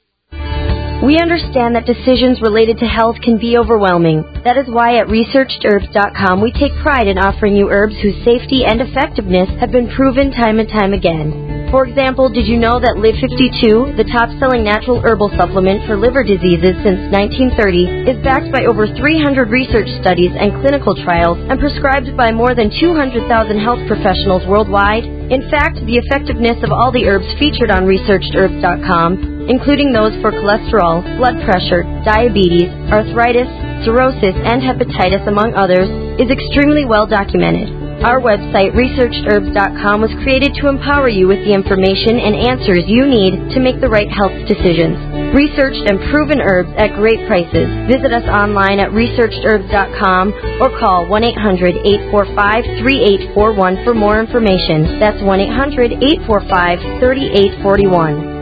We understand that decisions related to health can be overwhelming. That is why at researched herbs dot com we take pride in offering you herbs whose safety and effectiveness have been proven time and time again. For example, did you know that Live fifty-two, the top-selling natural herbal supplement for liver diseases since nineteen thirty, is backed by over three hundred research studies and clinical trials and prescribed by more than two hundred thousand health professionals worldwide? In fact, the effectiveness of all the herbs featured on researched herbs dot com, including those for cholesterol, blood pressure, diabetes, arthritis, cirrhosis, and hepatitis, among others, is extremely well documented. Our website, researched herbs dot com, was created to empower you with the information and answers you need to make the right health decisions. Researched and proven herbs at great prices. Visit us online at researched herbs dot com or call one eight hundred, eight four five, three eight four one for more information. That's one eight hundred, eight four five, three eight four one.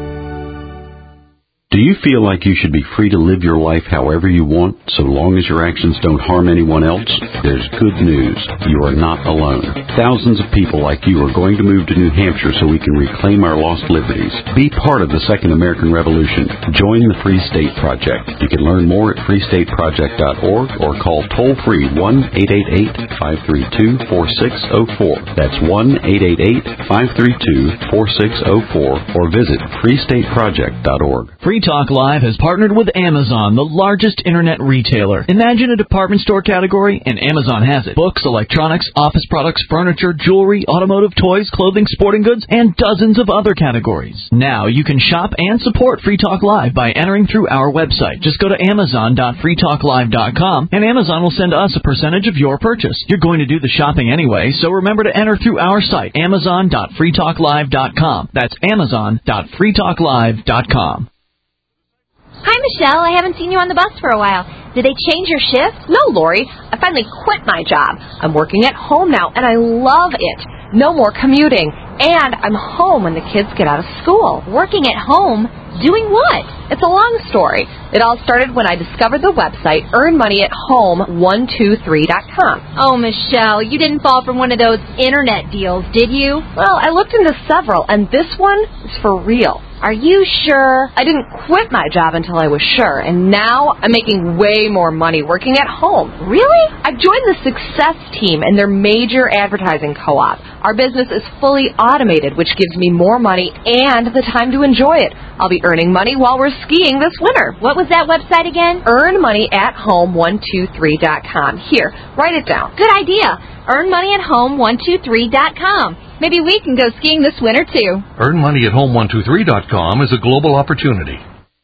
Do you feel like you should be free to live your life however you want, so long as your actions don't harm anyone else? There's good news. You are not alone. Thousands of people like you are going to move to New Hampshire so we can reclaim our lost liberties. Be part of the Second American Revolution. Join the Free State Project. You can learn more at free state project dot org or call toll-free one eight eight eight, five three two, four six zero four. That's one eight eight eight, five three two, four six zero four or visit free state project dot org. Free Talk Live has partnered with Amazon, the largest internet retailer. Imagine a department store category, and Amazon has it. Books, electronics, office products, furniture, jewelry, automotive, toys, clothing, sporting goods, and dozens of other categories. Now you can shop and support Free Talk Live by entering through our website. Just go to amazon dot free talk live dot com, and Amazon will send us a percentage of your purchase. You're going to do the shopping anyway, so remember to enter through our site, amazon dot free talk live dot com. That's amazon dot free talk live dot com. Hi, Michelle. I haven't seen you on the bus for a while. Did they change your shift? No, Lori. I finally quit my job. I'm working at home now, and I love it. No more commuting. And I'm home when the kids get out of school. Working at home Doing what? It's a long story. It all started when I discovered the website earn money at home one two three dot com. Oh, Michelle, you didn't fall for one of those internet deals, did you? Well, I looked into several, and this one is for real. Are you sure? I didn't quit my job until I was sure, and now I'm making way more money working at home. Really? I've joined the Success Team and their major advertising co-op. Our business is fully automated, which gives me more money and the time to enjoy it. I'll be earning money while we're skiing this winter. What was that website again? earn money at home one two three dot com. Here, write it down. Good idea. earn money at home one two three dot com. Maybe we can go skiing this winter, too. earn money at home one two three dot com is a global opportunity.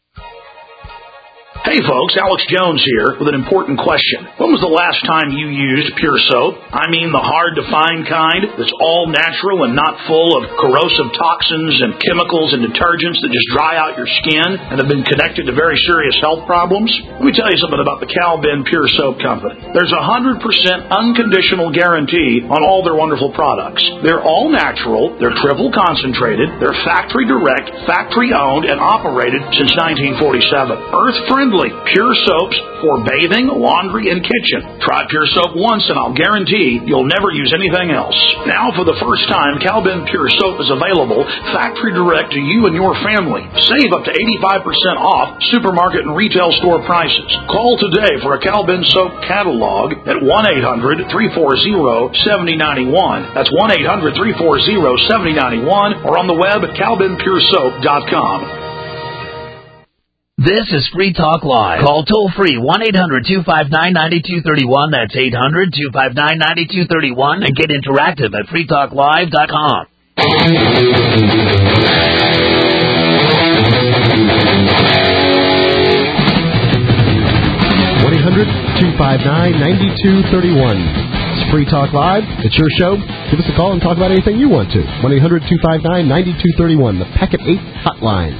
Hey folks, Alex Jones here with an important question. When was the last time you used Pure Soap? I mean the hard-to-find kind that's all natural and not full of corrosive toxins and chemicals and detergents that just dry out your skin and have been connected to very serious health problems? Let me tell you something about the Cal-Ben Pure Soap Company. There's a one hundred percent unconditional guarantee on all their wonderful products. They're all natural, they're triple concentrated, they're factory direct, factory owned, and operated since nineteen forty-seven. Earth-friendly. Pure soaps for bathing, laundry, and kitchen. Try Pure Soap once and I'll guarantee you'll never use anything else. Now, for the first time, Cal-Ben Pure Soap is available factory direct to you and your family. Save up to eighty-five percent off supermarket and retail store prices. Call today for a Cal-Ben Soap catalog at one eight hundred three four zero seven zero nine one. That's one eight hundred three four zero seven zero nine one or on the web at cal ben pure soap dot com. This is Free Talk Live. Call toll-free one eight hundred two five nine nine two three one. That's eight hundred two five nine nine two three one. And get interactive at free talk live dot com. one eight hundred two five nine nine two three one. It's Free Talk Live. It's your show. Give us a call and talk about anything you want to. one eight hundred two five nine nine two three one, the Packet eight hotline.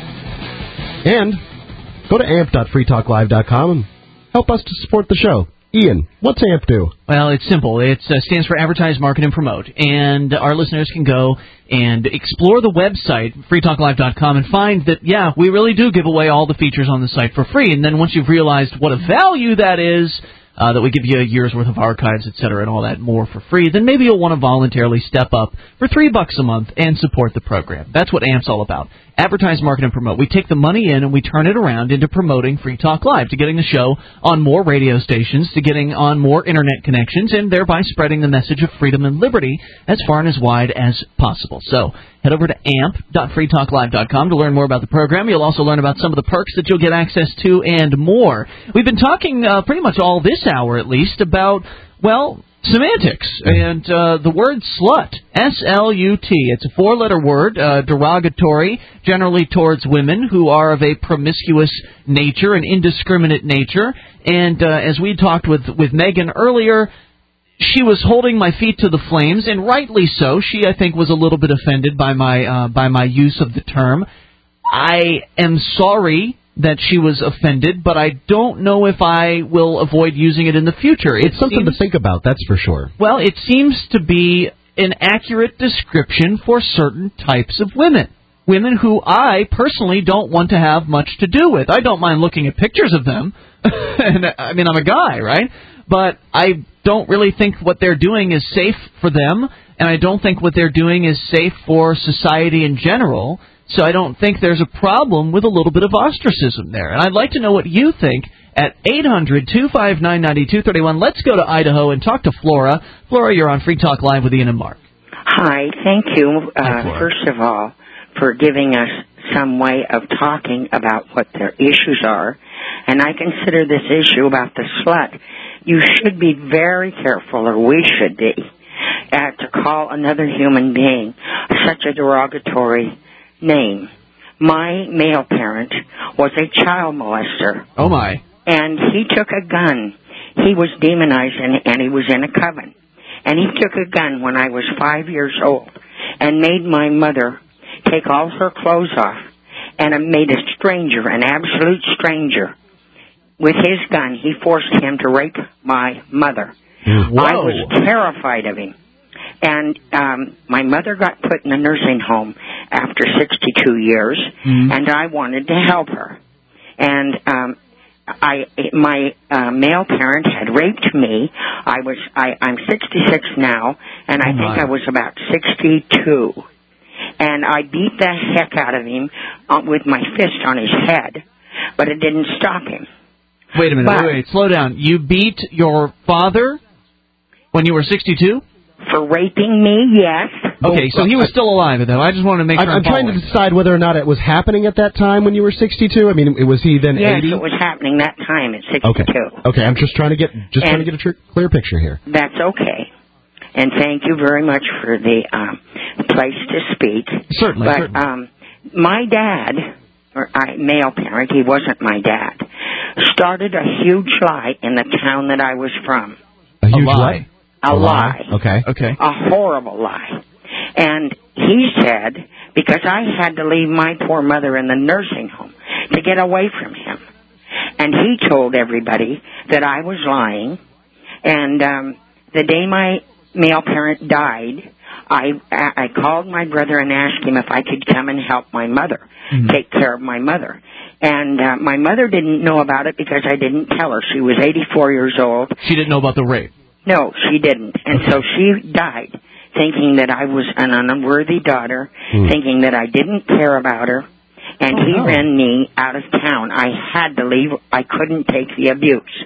And go to amp dot free talk live dot com and help us to support the show. Ian, what's AMP do? Well, it's simple. It uh, stands for Advertise, Market, and Promote. And our listeners can go and explore the website, free talk live dot com, and find that, yeah, we really do give away all the features on the site for free. And then once you've realized what a value that is, uh, that we give you a year's worth of archives, et cetera, and all that more for free, then maybe you'll want to voluntarily step up for three bucks a month and support the program. That's what AMP's all about. Advertise, Market, and Promote. We take the money in and we turn it around into promoting Free Talk Live, to getting the show on more radio stations, to getting on more Internet connections, and thereby spreading the message of freedom and liberty as far and as wide as possible. So head over to amp dot free talk live dot com to learn more about the program. You'll also learn about some of the perks that you'll get access to and more. We've been talking uh, pretty much all this hour, at least, about, well, semantics, and uh, the word slut, S L U T. It's a four-letter word, uh, derogatory, generally towards women who are of a promiscuous nature, an indiscriminate nature. And uh, as we talked with, with Megan earlier, she was holding my feet to the flames, and rightly so. She, I think, was a little bit offended by my uh, by my use of the term. I am sorry that she was offended, but I don't know if I will avoid using it in the future. It It's something seems, to think about, that's for sure. Well, it seems to be an accurate description for certain types of women. Women who I personally don't want to have much to do with. I don't mind looking at pictures of them. and I mean, I'm a guy, right? But I don't really think what they're doing is safe for them, and I don't think what they're doing is safe for society in general. So I don't think there's a problem with a little bit of ostracism there. And I'd like to know what you think at eight hundred two five nine nine two three one. Let's go to Idaho and talk to Flora. Flora, you're on Free Talk Live with Ian and Mark. Hi, thank you, uh, Hi, first of all, for giving us some way of talking about what their issues are. And I consider this issue about the slut, you should be very careful, or we should be, uh, to call another human being such a derogatory name. My male parent was a child molester. Oh, my. And he took a gun. He was demonized, and, and he was in a coven. And he took a gun when I was five years old and made my mother take all her clothes off and made a stranger, an absolute stranger. With his gun, he forced him to rape my mother. Whoa. I was terrified of him. And um, my mother got put in a nursing home, after sixty-two years, mm-hmm. and I wanted to help her. And um, I, my uh, male parent had raped me. I was, I, I'm sixty-six now, and I oh think I was about sixty-two. And I beat the heck out of him uh, with my fist on his head, but it didn't stop him. Wait a minute, but, wait, wait, slow down. You beat your father when you were sixty-two? For raping me, yes. Okay, so he was still alive, though. I just wanted to make sure I'm, I'm trying to decide whether or not it was happening at that time when you were sixty-two. I mean, was he then yes, eighty? Yes, it was happening that time at sixty-two. Okay, okay. I'm just trying to get just and trying to get a tr- clear picture here. That's okay. And thank you very much for the um, place to speak. Certainly. But certainly. Um, my dad, or I, male parent, he wasn't my dad, started a huge lie in the town that I was from. A huge a lie. A, a lie. lie. Okay. Okay. A horrible lie. And he said, because I had to leave my poor mother in the nursing home to get away from him. And he told everybody that I was lying. And um, the day my male parent died, I I called my brother and asked him if I could come and help my mother, mm-hmm. take care of my mother. And uh, my mother didn't know about it because I didn't tell her. She was eighty-four years old. She didn't know about the rape? No, she didn't. And okay. so she died thinking that I was an unworthy daughter, mm. thinking that I didn't care about her. And oh, he no. ran me out of town. I had to leave. I couldn't take the abuse.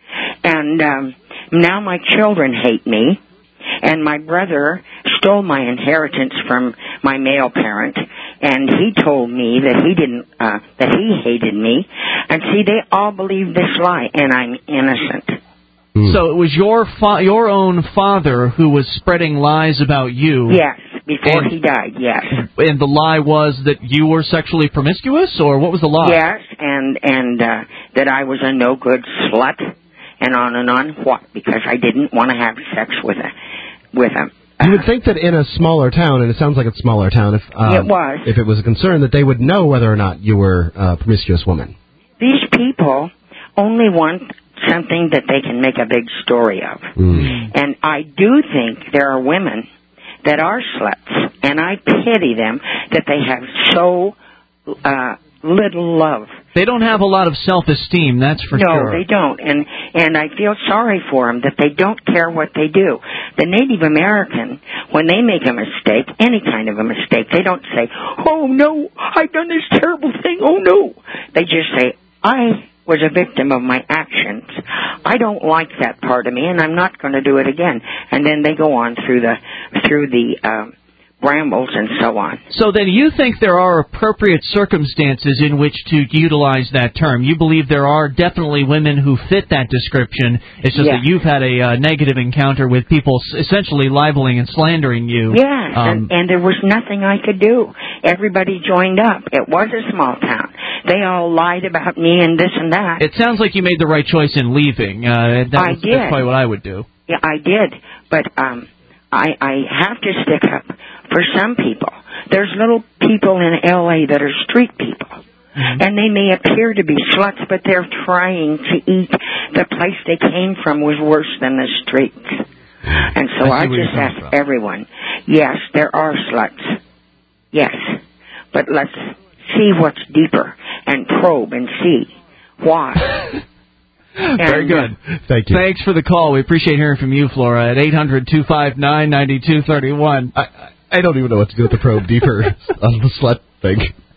And um, now my children hate me. And my brother stole my inheritance from my male parent, and he told me that he didn't, uh, that he hated me. And see, they all believe this lie, and I'm innocent. Mm. So it was your fa- your own father who was spreading lies about you. Yes, before and, he died. Yes. And the lie was that you were sexually promiscuous, or what was the lie? Yes, and and uh, that I was a no good slut, and on and on. What? Because I didn't want to have sex with a with him. You would think that in a smaller town, and it sounds like it's a smaller town, if um, it was, if it was a concern, that they would know whether or not you were a promiscuous woman. These people only want something that they can make a big story of. Mm. And I do think there are women that are sluts, and I pity them that they have so uh, little love. They don't have a lot of self-esteem, that's for no, sure. No, they don't. And and I feel sorry for them that they don't care what they do. The Native American, when they make a mistake, any kind of a mistake, they don't say, oh, no, I've done this terrible thing, oh, no. They just say, I was a victim of my actions. I don't like that part of me, and I'm not going to do it again. And then they go on through the through the um, brambles and so on. So then you think there are appropriate circumstances in which to utilize that term. You believe there are definitely women who fit that description. It's just yeah. that you've had a uh, negative encounter with people essentially libeling and slandering you. Yes, um, and, and there was nothing I could do. Everybody joined up. It was a small town. They all lied about me and this and that. It sounds like you made the right choice in leaving. Uh, that I was, did. That's probably what I would do. Yeah, I did. But um, I, I have to stick up for some people. There's little people in L A that are street people. Mm-hmm. And they may appear to be sluts, but they're trying to eat. The place they came from was worse than the streets. And so I, I just ask from. everyone, yes, there are sluts. Yes. But let's see what's deeper and probe and see why. Very good. Thank you. Thanks for the call. We appreciate hearing from you, Flora, at eight hundred two five nine nine two three one. I, I don't even know what to do with the probe deeper on the slut thing.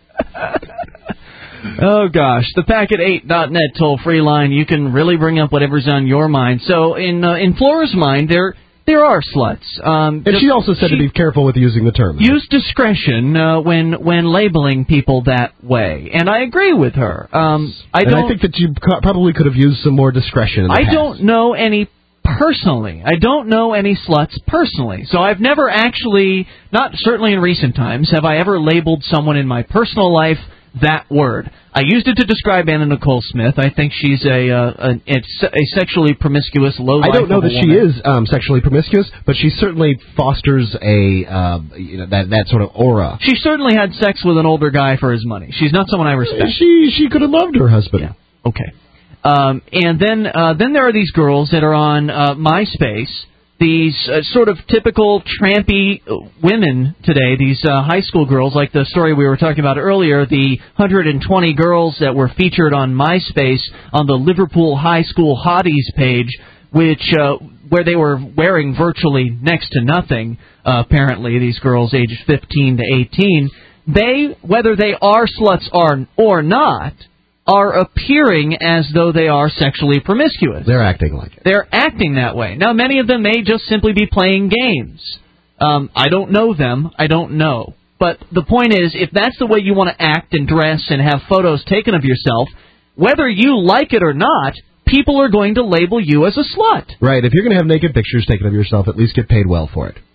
Oh, gosh. The packet eight dot net toll-free line, you can really bring up whatever's on your mind. So in uh, in Flora's mind, there there are sluts. Um, and she also said she, to be careful with using the term. Use discretion uh, when when labeling people that way. And I agree with her. Um, I and don't, I think that you probably could have used some more discretion in the I past. don't know any personally. I don't know any sluts personally. So I've never actually, not certainly in recent times, have I ever labeled someone in my personal life that word. I used it to describe Anna Nicole Smith. I think she's a uh, a, a sexually promiscuous, low-life I don't know that woman. she is um, sexually promiscuous, but she certainly fosters a uh, you know that that sort of aura. She certainly had sex with an older guy for his money. She's not someone I respect. She she could have loved her husband. Yeah. Okay. Um, and then uh, then there are these girls that are on uh, MySpace these uh, sort of typical trampy women today, these uh, high school girls, like the story we were talking about earlier, the one hundred twenty girls that were featured on MySpace on the Liverpool High School Hotties page, which uh, where they were wearing virtually next to nothing, uh, apparently, these girls aged fifteen to eighteen. They, whether they are sluts or, or not, are appearing as though they are sexually promiscuous. They're acting like it. They're acting that way. Now, many of them may just simply be playing games. Um, I don't know them. I don't know. But the point is, if that's the way you want to act and dress and have photos taken of yourself, whether you like it or not, people are going to label you as a slut. Right. If you're going to have naked pictures taken of yourself, at least get paid well for it.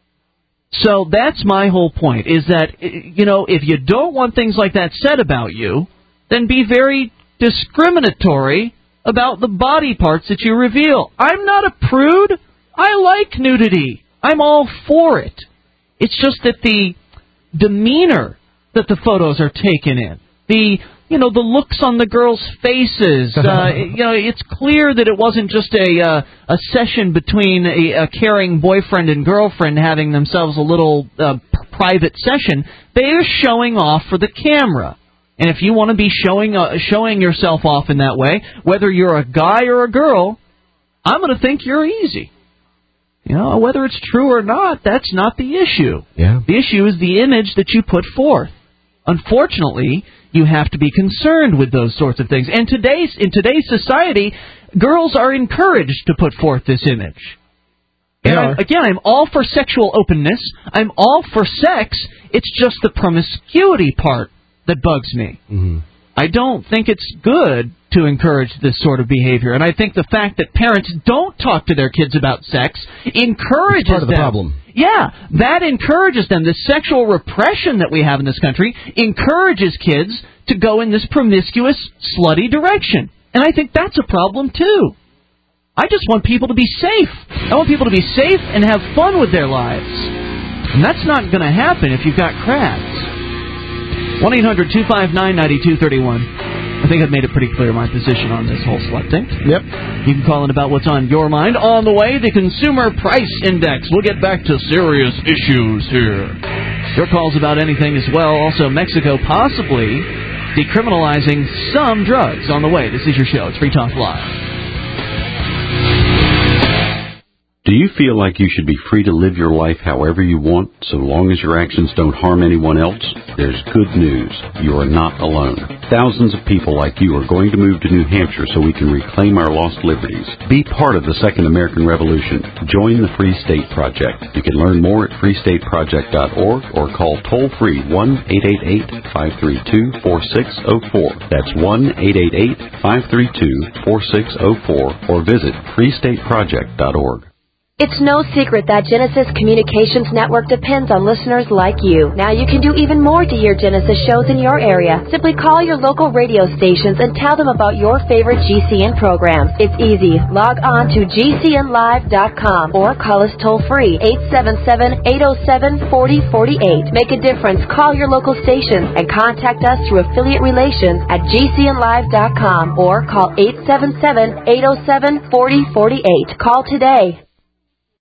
So that's my whole point, is that, you know, if you don't want things like that said about you, then be very discriminatory about the body parts that you reveal. I'm not a prude. I like nudity. I'm all for it. It's just that the demeanor that the photos are taken in, the, you know, the looks on the girls' faces, uh, you know, it's clear that it wasn't just a uh, a session between a, a caring boyfriend and girlfriend having themselves a little uh, private session. They are showing off for the camera. And if you want to be showing uh, showing yourself off in that way, whether you're a guy or a girl, I'm going to think you're easy. You know, whether it's true or not, that's not the issue. Yeah. The issue is the image that you put forth. Unfortunately, you have to be concerned with those sorts of things. And today's in today's society, girls are encouraged to put forth this image. And I'm, again, I'm all for sexual openness. I'm all for sex. It's just the promiscuity part that bugs me. Mm-hmm. I don't think it's good to encourage this sort of behavior, and I think the fact that parents don't talk to their kids about sex encourages it's part of the them. problem. Yeah, that encourages them. The sexual repression that we have in this country encourages kids to go in this promiscuous, slutty direction, and I think that's a problem too. I just want people to be safe. I want people to be safe and have fun with their lives, and that's not going to happen if you've got crabs. one eight hundred two five nine nine two three one. I think I've made it pretty clear my position on this whole slut thing. Yep. You can call in about what's on your mind. On the way, the Consumer Price Index. We'll get back to serious issues here. Your calls about anything as well. Also, Mexico possibly decriminalizing some drugs. On the way, this is your show. It's Free Talk Live. Do you feel like you should be free to live your life however you want, so long as your actions don't harm anyone else? There's good news. You are not alone. Thousands of people like you are going to move to New Hampshire so we can reclaim our lost liberties. Be part of the Second American Revolution. Join the Free State Project. You can learn more at free state project dot org or call toll-free one eight eight eight, five three two, four six zero four. That's one eight eight eight, five three two, four six zero four or visit free state project dot org. It's no secret that Genesis Communications Network depends on listeners like you. Now you can do even more to hear Genesis shows in your area. Simply call your local radio stations and tell them about your favorite G C N programs. It's easy. Log on to G C N live dot com or call us toll-free eight seven seven, eight zero seven, four zero four eight. Make a difference. Call your local station and contact us through affiliate relations at G C N live dot com or call eight seven seven, eight zero seven, four zero four eight. Call today.